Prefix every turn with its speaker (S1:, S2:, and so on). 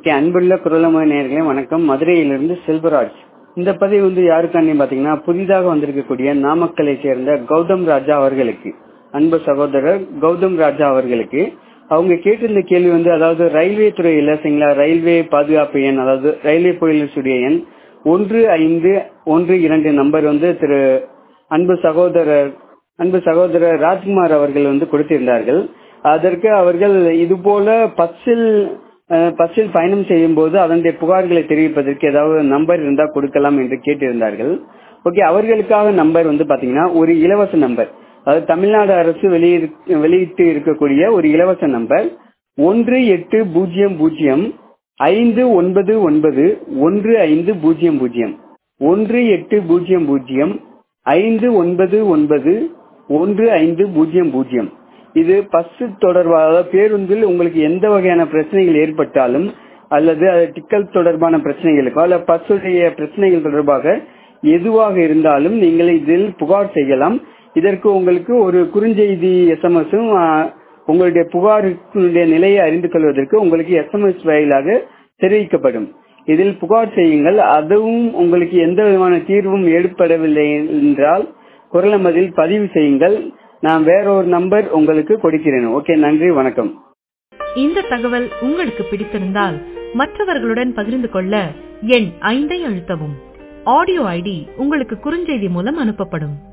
S1: Okay, அன்புள்ள குரலமை நேயர்களே வணக்கம். மதுரையிலிருந்து செல்வராஜ். இந்த பதிவு யாருக்காண்டி பாத்தீங்கன்னா, புதிதாக வந்திருக்கக்கூடிய நாமக்கலை சேர்ந்த கௌதம் ராஜா அவர்களுக்கு, அன்பு சகோதரர் கௌதம் ராஜா அவர்களுக்கு. அவங்க கேட்டிருந்த கேள்வி அதாவது ரயில்வே துறையில சரிங்களா, ரயில்வே பாதுகாப்பு எண், அதாவது ரயில்வே போலீஸுடைய எண் 1512 நம்பர் திரு அன்பு சகோதரர் ராஜ்குமார் அவர்கள் கொடுத்திருந்தார்கள். அதற்கு அவர்கள் இதுபோல பஸ்ஸில் பயணம் செய்யும் போது அதனுடைய புகார்களை தெரிவிப்பதற்கு ஏதாவது நம்பர் இருந்தா கொடுக்கலாம் என்று கேட்டிருந்தார்கள். ஓகே, அவர்களுக்காக நம்பர் பாத்தீங்கன்னா ஒரு இலவச நம்பர், அதாவது தமிழ்நாடு அரசு வெளியிட்டு இருக்கக்கூடிய ஒரு இலவச நம்பர் 1800 599 1500 1800 599 1500. இது பஸ் தொடர்பாக பேருந்தில் உங்களுக்கு எந்த வகையான பிரச்சனைகள் ஏற்பட்டாலும், அல்லது டிக்கெட் தொடர்பான பிரச்சனைகளுக்கோ அல்ல பஸ்ஸுடைய பிரச்சனைகள் தொடர்பாக எதுவாக இருந்தாலும் நீங்கள் இதில் புகார் செய்யலாம். இதற்கு உங்களுக்கு ஒரு குறுஞ்செய்தி SMS-ம் உங்களுடைய புகாருடைய நிலையை அறிந்து கொள்வதற்கு உங்களுக்கு SMS வாயிலாக தெரிவிக்கப்படும். இதில் புகார் செய்யுங்கள். அதுவும் உங்களுக்கு எந்த விதமான தீர்வும் ஏற்படவில்லை என்றால் குரலமதில் பதிவு செய்யுங்கள். நான் வேற ஒரு நம்பர் உங்களுக்கு கொடுக்கிறேன். ஓகே, நன்றி, வணக்கம்.
S2: இந்த தகவல் உங்களுக்கு பிடித்திருந்தால் மற்றவர்களுடன் பகிர்ந்து கொள்ள எண் 5 அழுத்தவும். ஆடியோ ஐடி உங்களுக்கு குறுஞ்செய்தி மூலம் அனுப்பப்படும்.